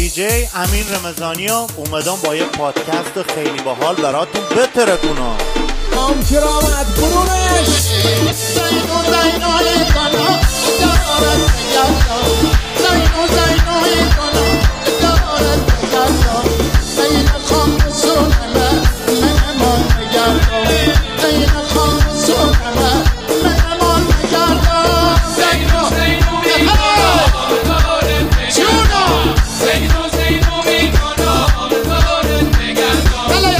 دیجی امین رمضانی ها اومدم با یه پادکست خیلی باحال براتون بترکونم. کرامت برونش زینو زینوی کنا دارد بگردان زینو زینوی کنا دارد بگردان زین خام سونمه مهمان بگردان زین خام سونمه مهمان بگردان زینو زینوی کنا دارد بگردان زینو زینوی کنا دارد بگردان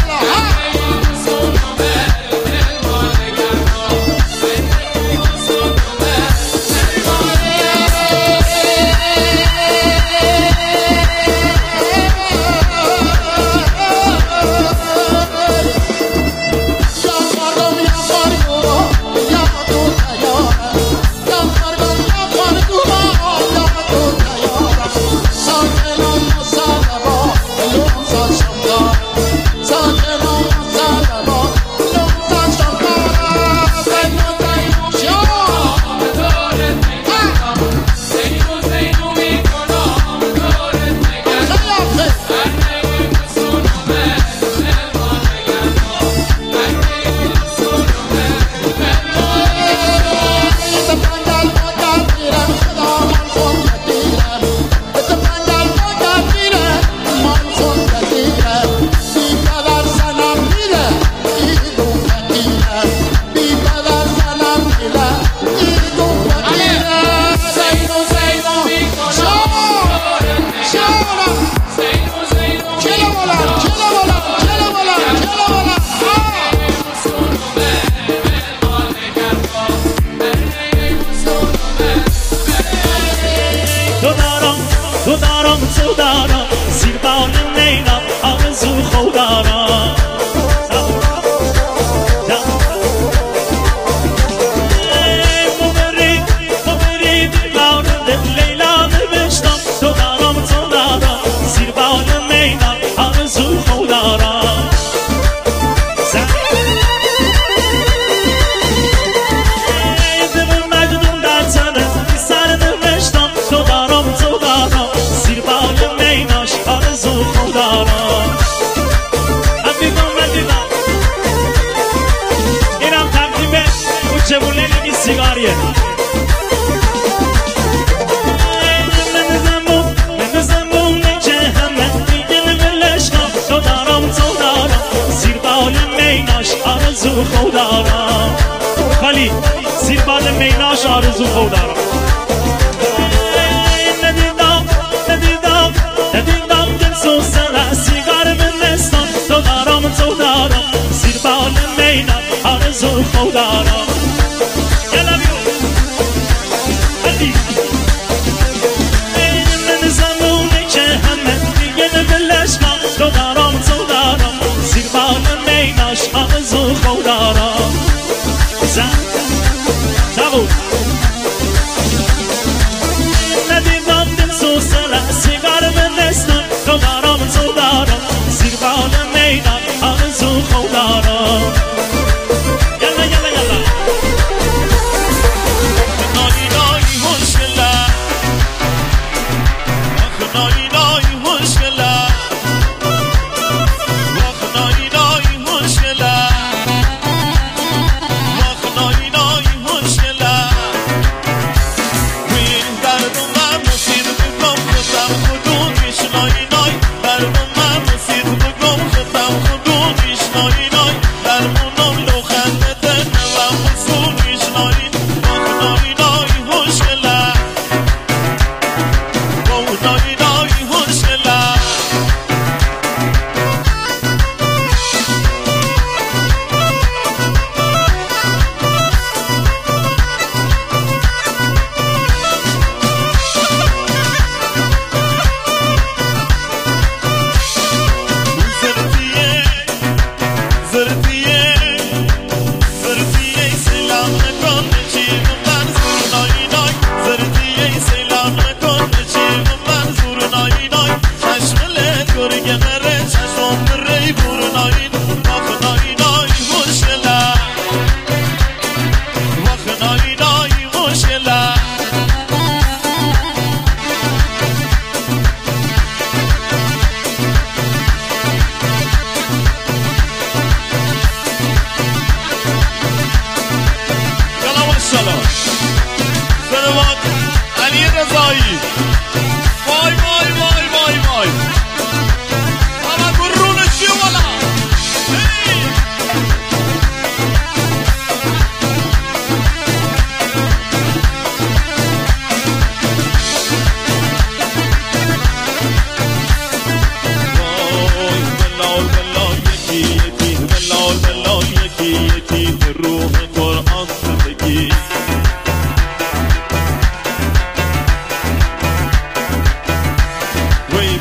خالی زیر بال میناش آرزو خودارم ندیدم دل سوزن سیگار من نستان تو دارم زیر بال میناش آرزو خودارم من زمونه که همه دیگه دلش تو دارم زیر بال میناش آرزو خودارم ندیدم دل سوزن سیگار من نستان تو دارم زیر بال میناش آرزو خودارم نای نای خوشگلم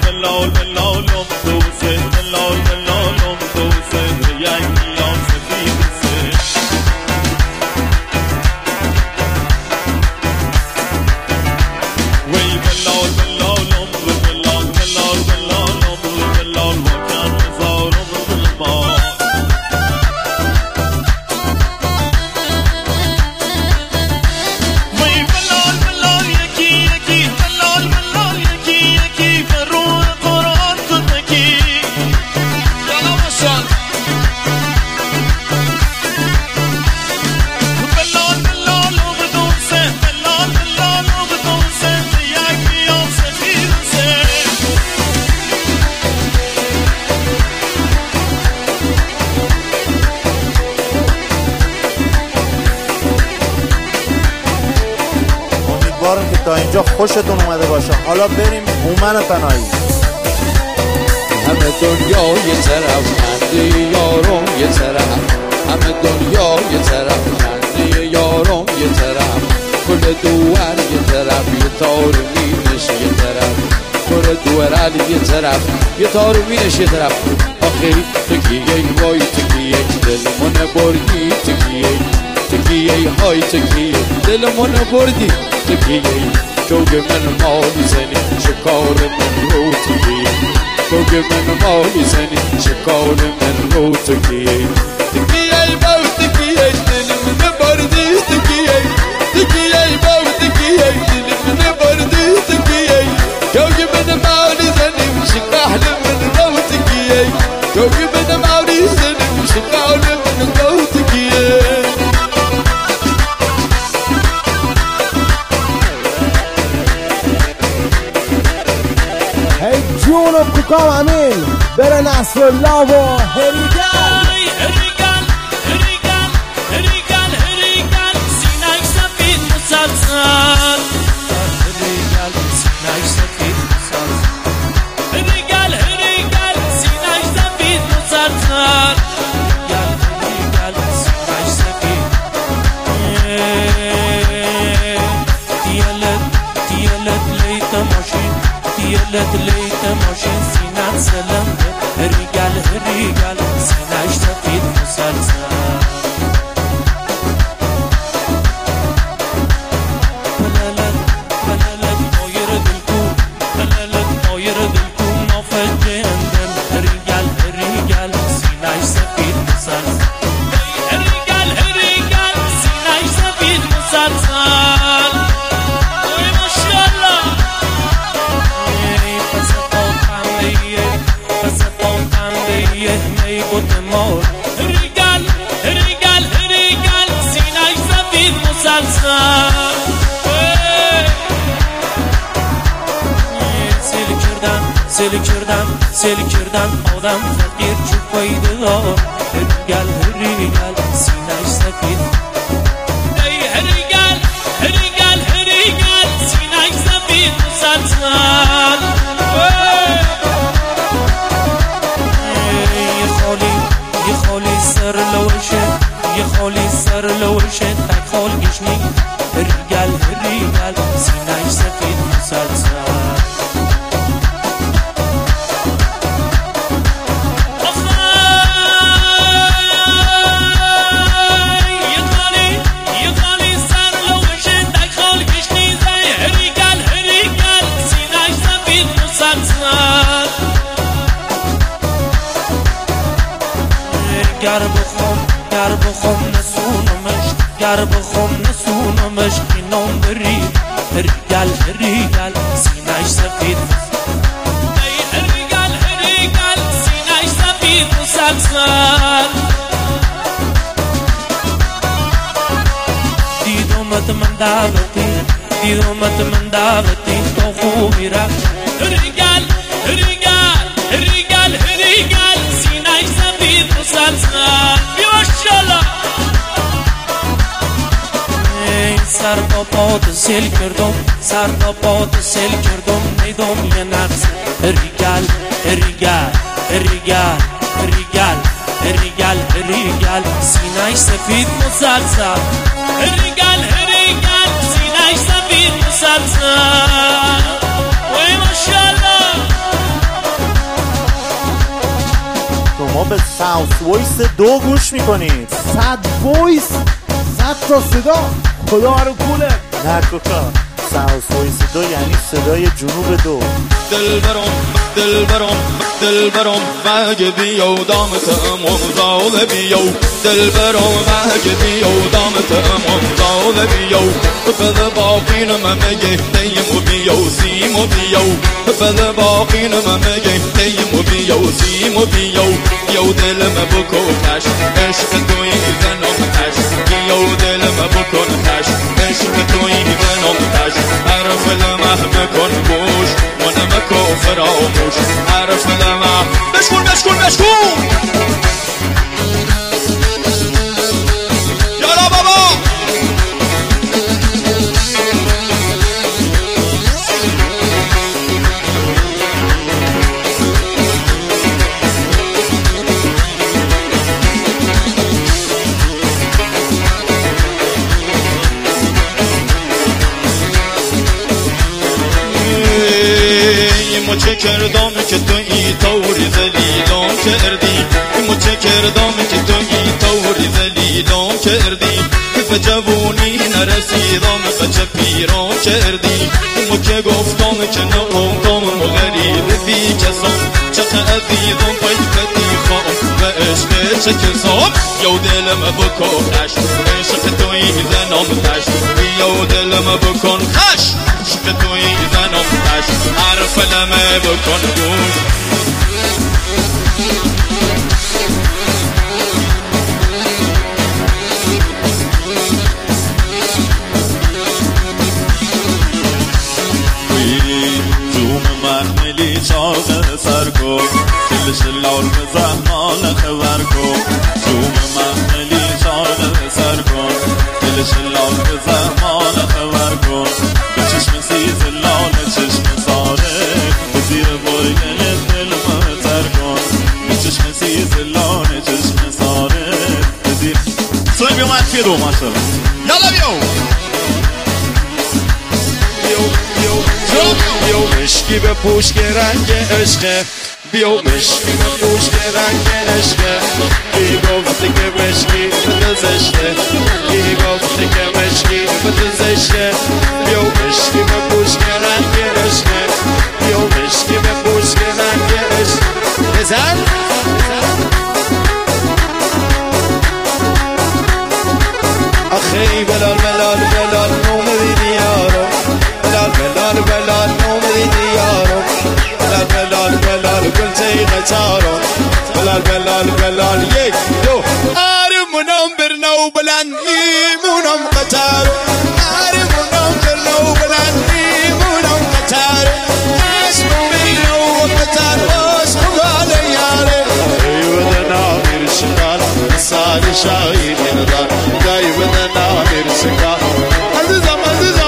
بلال بلالم دوسه بلال بلالم دوسه یکیان سفید سه وی بلال بلالم بلال بلال بلالم بلال وکن زارم بلال وی بلال بلال یکی یکی بلال بلال یکی یکی فرو قرآن کتکی یالا باشد بلال بلال بدون سه بلال بلال بدون سه یکی آن سفید سه امیدوارم که تا اینجا خوشتون اومده باشه. حالا بریم هومن پناهی. همه دنیا یه طرف خنده یارم یه طرف همه دنیا یه طرف خنده یارم یه طرف کل دوار یه طرف یه تار مینش یه طرف کل دوار علی یه طرف یه تار مینش یه طرف آخری تکیه وای تکیه دلمون بردی تکیه های تکیه دلمون بردی تکیه شوق من مالی زنی شکار من رو تکیه شوق من مالی زنی شکار من رو تکیه تکیه باو تکیه دلمون بردی تکیه باو تکیه دلمون بردی تکیه شوق من مالی زنی شکار من رو تکیه شوق من مالی زنی شکار من رو تکیه جون کوکام امین بره نصرالله و هریگل هریگل سینه‌اش سفید مسلسل هریگل سینه‌اش سفید مسلسل هریگل سینه‌اش سفید مسلسل هریگل سینه‌اش سفید دیالت لیت ماشین دیالت لیت ماشین سینه‌ات سلنده هریگل سینه‌اش سفید مسلسل بلالت مایر دلکون نافجه اندم هریگل سینه‌اش سفید مسلسل هریگل سینه‌اش سفید مسلسل اوی ماشاءالله پس پام خنده می بودمار هریگل سینه‌اش سفید مسلسل سیل کردن آدم فقیر چوبایده هریگل سینه‌اش سفید هریگل سینه‌اش سفید مسلسل یه خالی سر لوشه تک خال گشنی هریگل سینه‌اش سفید مسلسل گر بخوام نسونمش اینام برید هریگل سینه‌اش سفید هریگل سینه‌اش سفید مسلسل دیدمت من دعوتی تو خوبی رفت هریگل سینه‌اش سفید مسلسل بیماشالله سر تا پات سیل کردم نیدم یه نقص هریگل سینه‌اش سفید مسلسل هریگل سینه‌اش سفید مسلسل وای ماشاءالله به ساوث وایس 2 گوش میکنید. 100 وایس 100 تا صدا خدا رو کوله. نه کوکا، ساوث وایس 2 یعنی صدای جنوب 2. دلبرم مگه بیو دامت مغزال بیو دلبرم مگه بیو دامت مغزال بیو بل باقین مگه تیم بیو سیم بیو بل باقین مگه تیم بیو سیم بیو یو دلم بکن تش عشق توی زنم تش یو دلم بکن تش عشق توی زنم تش حرف لمح بکن گوش ونمکو فراموش حرف لمح بشکن یارا بابا چه کردم که تو ای طوری زلیلم کردی چه کردم که تو ای طوری زلیلم کردی به جوونی نرسیدم به چه پیرم کردی که گفتم که نموندم غریب بی کسم چه عزیزم پیفتی خوام و عشق چه کسم یو دلم بکن خش عشق توی زنم تش یو دلم بکن خش عشق توی زنم تش حرف لمه بکن گوش زوم محملی چاق سر کن دلش لال به زحمان خبر کن زوم محملی چاق سر کن دلش لال به زحمان خبر کن به چشم سیز لال چشم ساره به زیر برگل دل مهتر کن به چشم سیز لال چشم ساره به زیر سوی بیو من فیرو ماشالله یالا بیو مشکی به پوش که رنگ عشقه بیو مشکی به پوش که رنگ عشقه ای گفته که مشکی به زشته ای گفته که مشکی به زشته بیو مشکی به پوش که رنگ عشقه بیو مشکی به پوش که رنگ عشقه بزن آخی بلال نومدی دیارو بلال نومدی دیارو بلال گلزی غزارو بلال یک دو آرمونم برنو بلند ایمونم قطارو آرمونم برنو بلند ایمونم قطارو اسم برنو قطارو اسم قال یاره ایوه نامیر شکار سال شاید ندار دایو نامیر شکار عزیزم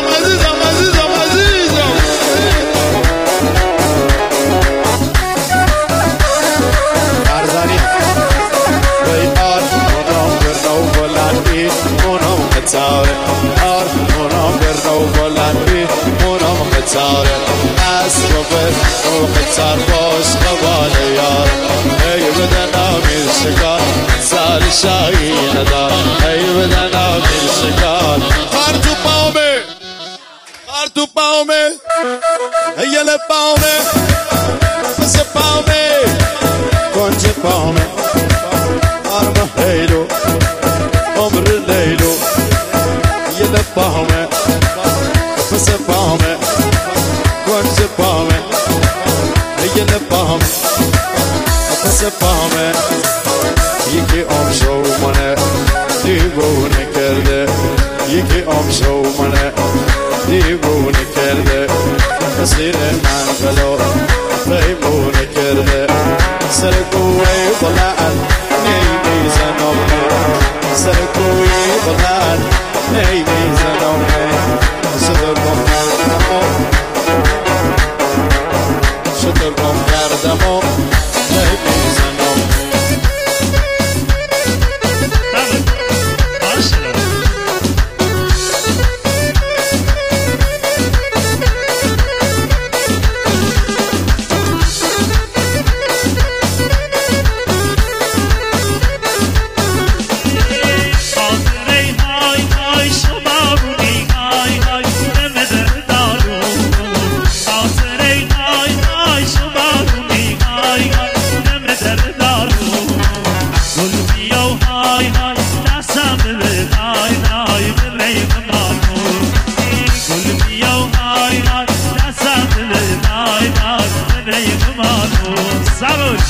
آرمونم برنو بلندی مونم قطاره اسب و قطار باش قبال یار ای بدن آمیر شکار سال شایی ندار ای بدن آمیر شکار خار تو پاومه ایل پاومه پس پاومه کنج پاومه آرم هیلو عمر لیلو یل پاومه پس پاومه کنج پاومه ایل پاومه پس پاومه یکی آمشو منه دیوونه کرده یکی آمشو منه دیوونه کرده مسیر من غلو پیمونه کرده سر کوی بلند نیمیزنم سر کوی بلند نیمیزنم شترگم کردم و نیمیزنم مالو سبوش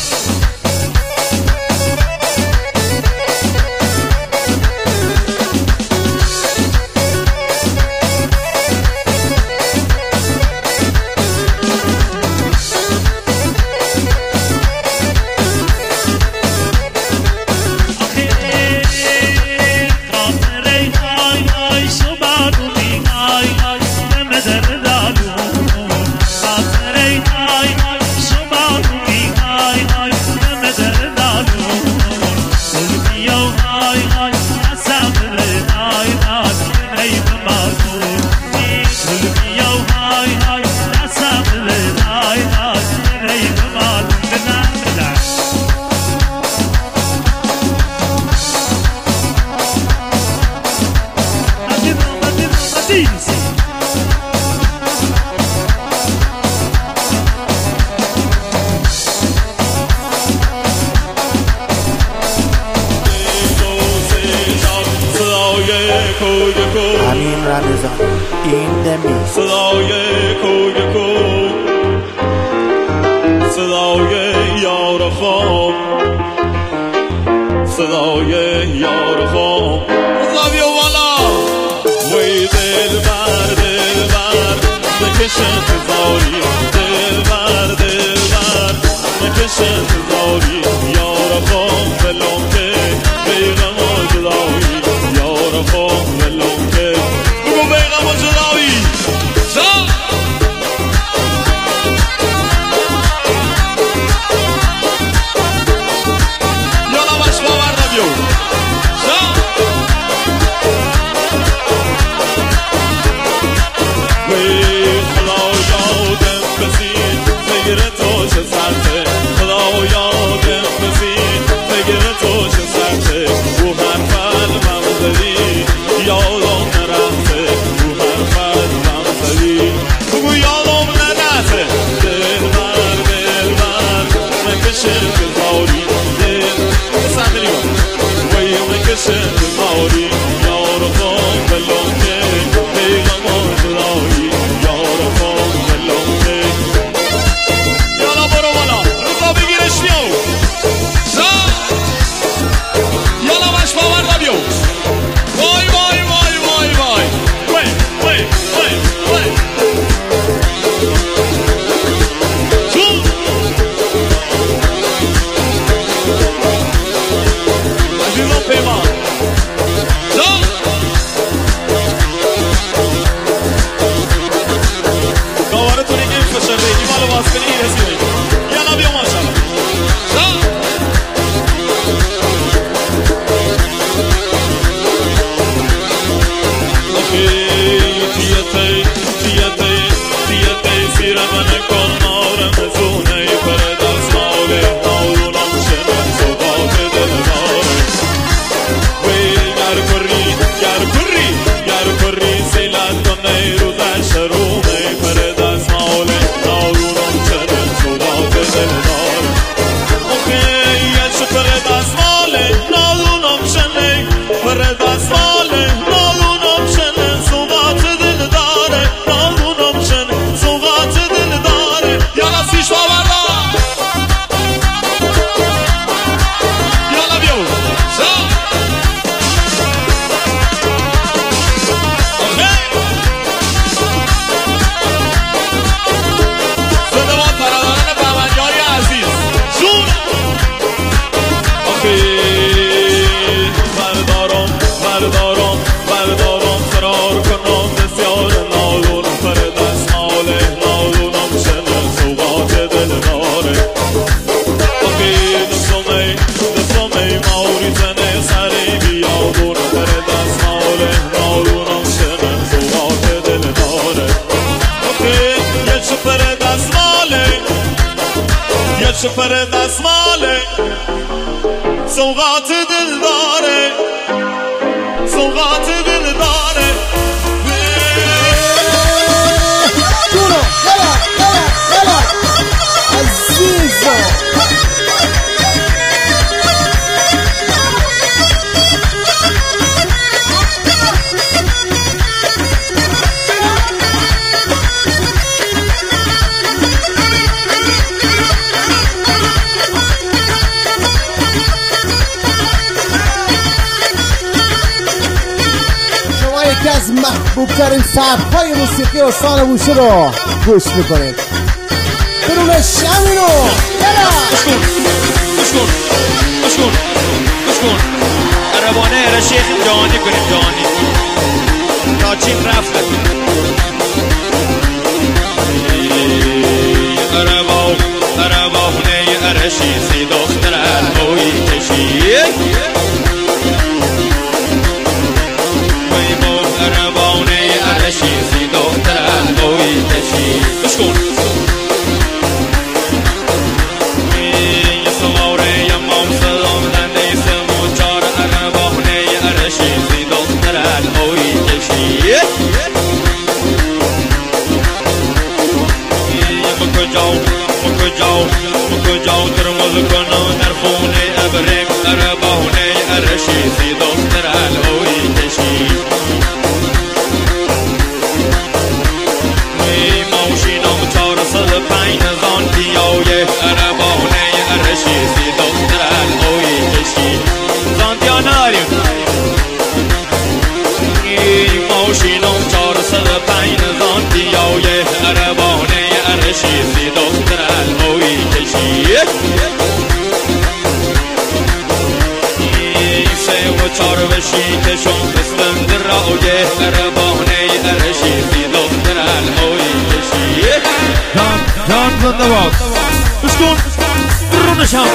امین رمضان این دمی صدای کویکو صدای یار خواب صدای یار خواب زاویه والا وی دل بر نکش انتظاری دل بر نکش انتظاری یار خواب بلوم که بیغم و جدایی یار خواب بلوم که بگو بیغم و جدایی یالا باش باور رادیو خدا یادم بزین فکر تو چه سرته خدا یادم بزین فکر تو چه سرته او هر قلبم زدی یادم نرفته او هر قلبم زدی بگو یادم نرفته دل بر نکش انتظاری دل صندلی وی نکش انتظاری یار خون بلون که پیغم و جدایی یار خون بلون که یالا برو بالا رضا بگیرش بیاو یالا باش باور را بیاو وای وای وای وای وای وای وای وای وای چون عزیزان پیمان باورتون این خوشه بگی مالو باز کنی این حسی یالا بیا ماشالله تیته زیر من کن نارم زونه پر دست ماله ناونم شنم صدات دل داره وی گر کری سیلت کنه رو دشت رومه پر دست ماله ناونم شنم صدات دل داره یه پر دست ماله ناونم شنه پر دست ماله ناونم شنه صدات دل داره ناونم شنه صدات دل داره یالا سیش باوردا یالا بیو زدوان پراداران بهمنیاری عزیز جون بردارم فرار کنم بسیار نالونم پر دست ماله نالونم شنه صوبات دل داره دستمه ماوری زنه سری بیابونم پر دست ماله نالونم شنه صوبات دل داره یه چه پر دست ماله یه چه پر دست ماله صوبات دل داره صوبات دل داره دورو يلا عزيزو خوبترین سبک‌های موسیقی استان بوشهر رو گوش میکنید. برون شمینو گوش کن عربانه را شیخ جانی کنیم جانی ناچین رفت عربانه ارشیزی دختر البوی کشی عربانه ارشیزی دختر البوی کشی گوش کن مکجاو ترمز کنو در خونه ابرم عربانه ارشیزی دختر الهوی کشی موشینم 405 زان دیاوی عربانه ارشیزی دختر الهوی کشی زان دیاناریم موشینم 405 زان دیاوی عربانه ارشیزی دختر الهوی کشی سه و چار بشی کشون بستن در راویه عربانه ارشیزی دختر الهوی کشی جان زنده باد گوش کن برونشم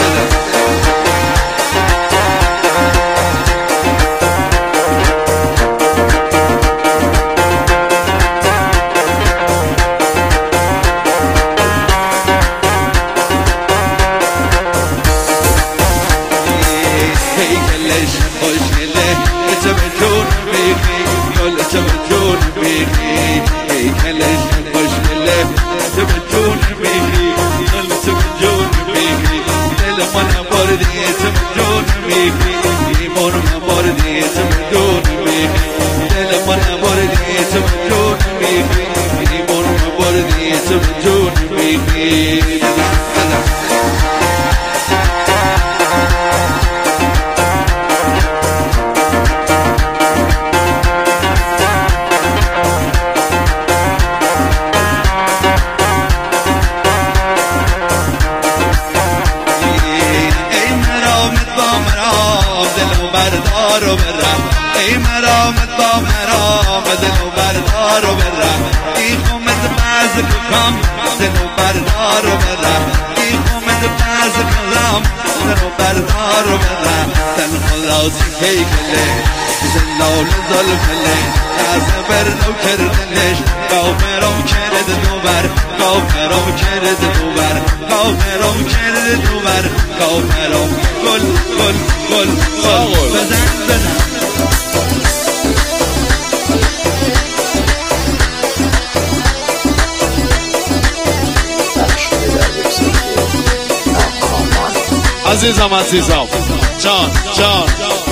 عزیزم جان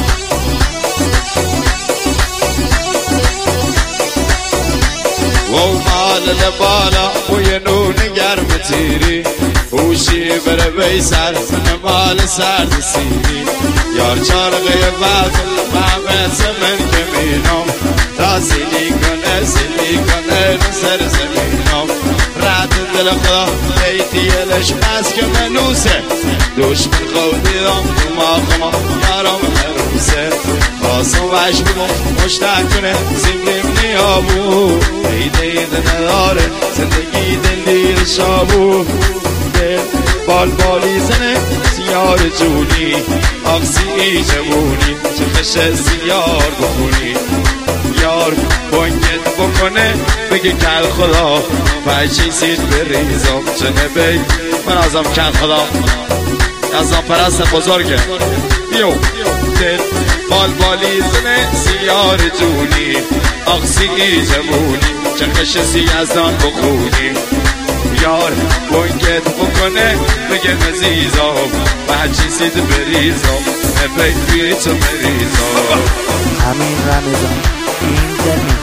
و مال بالا و یه نون گرم تیری هوشی بره بیسر مال سرد سیری یار چارقه بعد محمد من که مینم تا سیلی کنه سر زمینم رد دل خدا بیتیلش بس که منوسه دشمن خودیدم تو ما یارم هروسه باسم وش بگم مشتق کنه زمیم نیابو دید نداره زندگی دلیر شابو دل بالبالی زنه سیار جونی آقسی جمونی چه خشه سیار بخونی یار بانگت بکنه بگه کل خدا بچی سید بریزم چنه بی من ازم کل خدا ازم پرست بزرگه بیو دل بالبالی زنه سیار جونی آقسی جمونی چه خشه ازان بخونی یار بانگت بکنه بگه نزیزم بچی سید بریزم نبی توی تو بریزم همین رمضان این زمین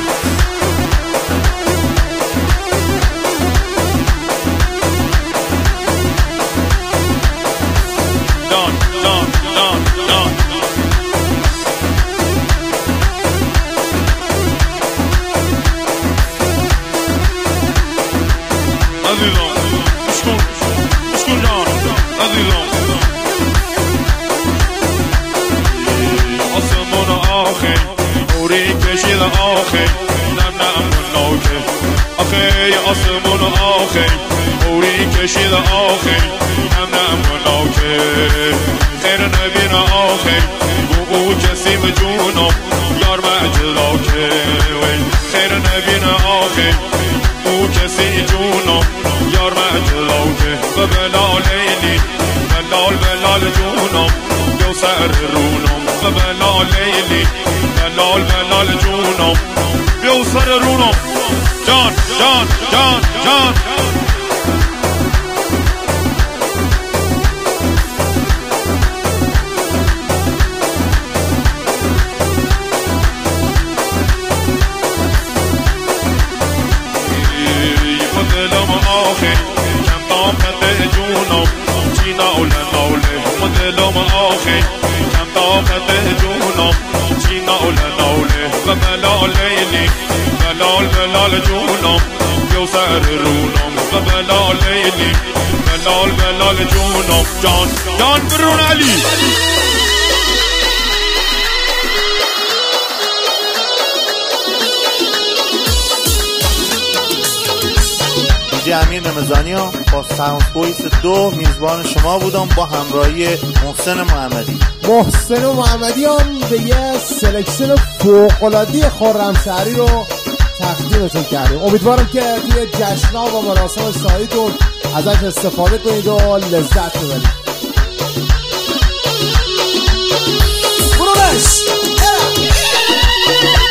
عزیزم آسمون آخه نوری کشید آخه نم مناکه آخه آسمون آخه نوری کشید آخه نم مناکه خیر نبین آخه او کسی بجونم یار مجلاکه خیر نبین آخه او کسی جونم یار مجلاکه و بلال ایلی بلال جونم بیو سر رونم و بلال ایلی بلال جونم بیو سر رونم جان جان جان جان دلم آخه کم طاقت جونم چی نوله و بلال لیلی بلال جونم بیو سر رونم و بلال لیلی بلال جونم جان برون علی امیر رمضانیان با ساوند وایس 2 میزبان شما بودم با همراهی محسن محمدی هم به یه سلکشن فوق‌العاده خرمشهری رو تقدیمتون کردیم. امیدوارم که توی جشن‌ها و مراسم شاهیتون ازش استفاده کنید و لذت ببرید. برونش